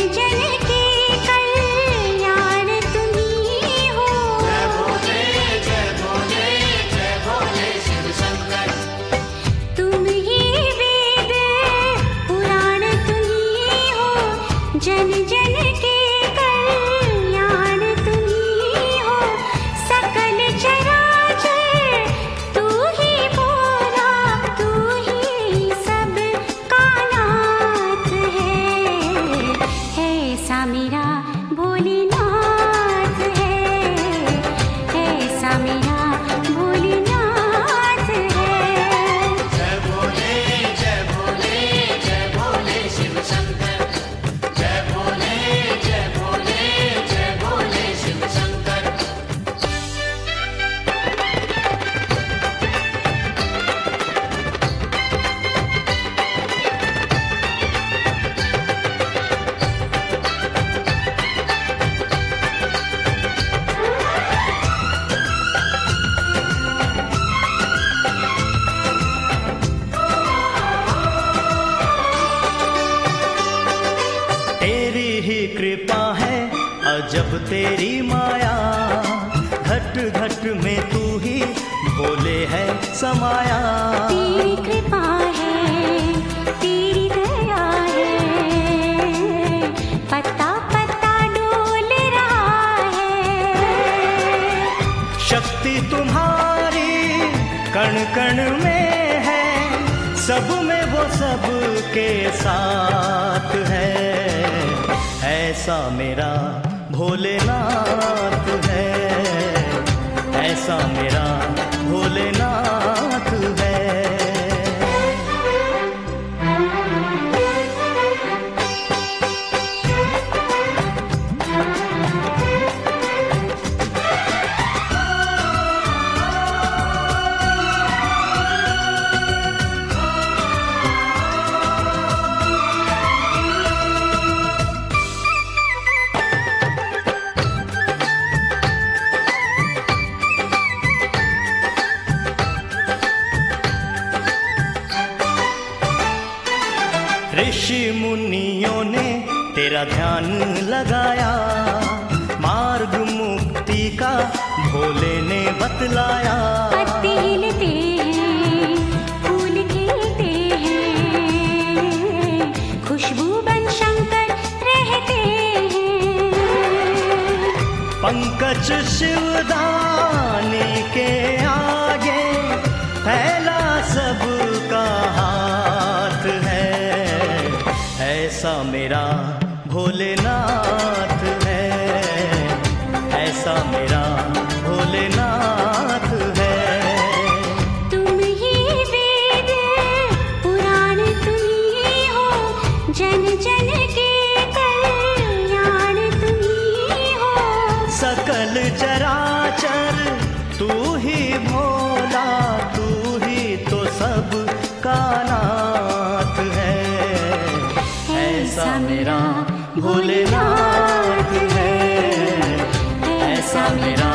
जन के कल्याण तुम्ही हो। जय भोले शिव शंकर। तुम ही वेद पुराण तुम्ही हो, जन जन के कल्याण तुम्ही हो। सकल चराचर तू ही बोला, तू ही सब का नाथ है। ऐसा मेरा भोलेनाथ है, ऐसा मेरा भोलेनाथ है। जय भोले शिव शंकर। जय भोले शिव शंकर। तेरी ही कृपा है अजब तेरी माया, घट घट में तू ही भोले है समाया। तेरी कृपा है, तेरी दया है, पत्ता पत्ता डोल रहा है। शक्ति तुम्हारी कण कण में है, सब में वो सब के साथ है। ऐसा मेरा भोलेनाथ है, ऐसा मेरा भोलेनाथ है। ऋषि मुनियों ने तेरा ध्यान लगाया, मार्ग मुक्ति का भोले ने बतलाया। पत्ते हिलते हैं, फूल खिलते हैं, खुशबू बन शंकर रहते हैं। पंकज शिवदानी के आगे फैला सबका हाथ है। ऐसा मेरा भोलेनाथ है, ऐसा मेरा भोलेनाथ है। तुम ही वेद पुराण तुम्ही हो, जन जन के कल्याण तुम्ही हो। सकल चराचर तू ही भोला, तू ही तो सब का नाथ है। ऐसा मेरा भोलेनाथ है, ऐसा मेरा